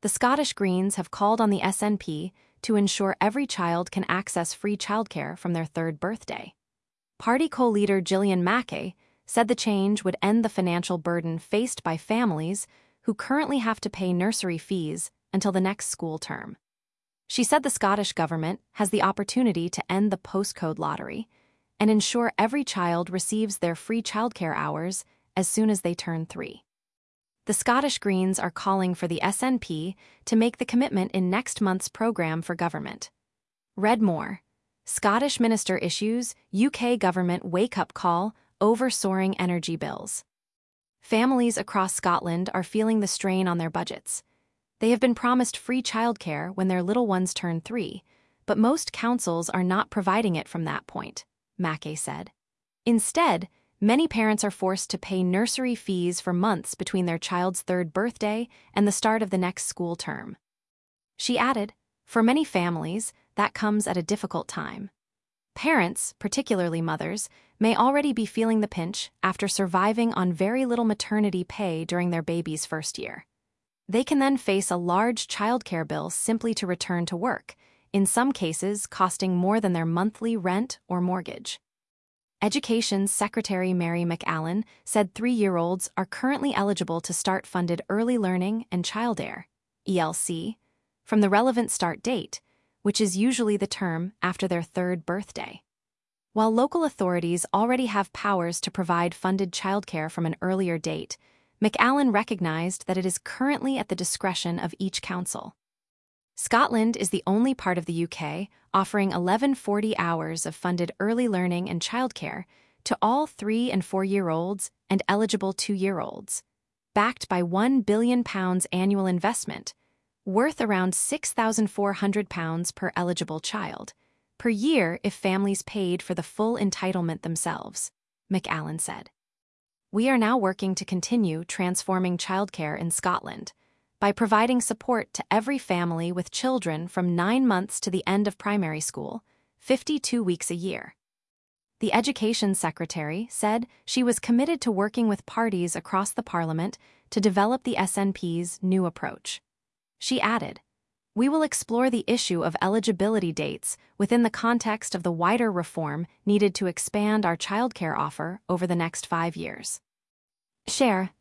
The Scottish Greens have called on the SNP to ensure every child can access free childcare from their third birthday. Party co-leader Gillian Mackay said the change would end the financial burden faced by families who currently have to pay nursery fees until the next school term. She said the Scottish government has the opportunity to end the postcode lottery and ensure every child receives their free childcare hours as soon as they turn 3. The Scottish Greens are calling for the SNP to make the commitment in next month's programme for government. Read more. Scottish Minister issues UK government wake-up call over soaring energy bills. Families across Scotland are feeling the strain on their budgets. They have been promised free childcare when their little ones turn 3, but most councils are not providing it from that point, Mackay said. Instead, many parents are forced to pay nursery fees for months between their child's third birthday and the start of the next school term. She added, for many families, that comes at a difficult time. Parents, particularly mothers, may already be feeling the pinch after surviving on very little maternity pay during their baby's first year. They can then face a large childcare bill simply to return to work, in some cases costing more than their monthly rent or mortgage. Education Secretary Mary McAllen said 3-year-olds are currently eligible to start funded early learning and childcare, ELC, from the relevant start date, which is usually the term after their third birthday. While local authorities already have powers to provide funded childcare from an earlier date, McAllen recognized that it is currently at the discretion of each council. Scotland is the only part of the UK offering 1140 hours of funded early learning and childcare to all 3- and 4-year-olds and eligible 2-year-olds, backed by £1 billion annual investment, worth around £6,400 per eligible child, per year if families paid for the full entitlement themselves, McAllen said. We are now working to continue transforming childcare in Scotland by providing support to every family with children from 9 months to the end of primary school, 52 weeks a year. The Education Secretary said she was committed to working with parties across the Parliament to develop the SNP's new approach. She added, "We will explore the issue of eligibility dates within the context of the wider reform needed to expand our childcare offer over the next 5 years." Share.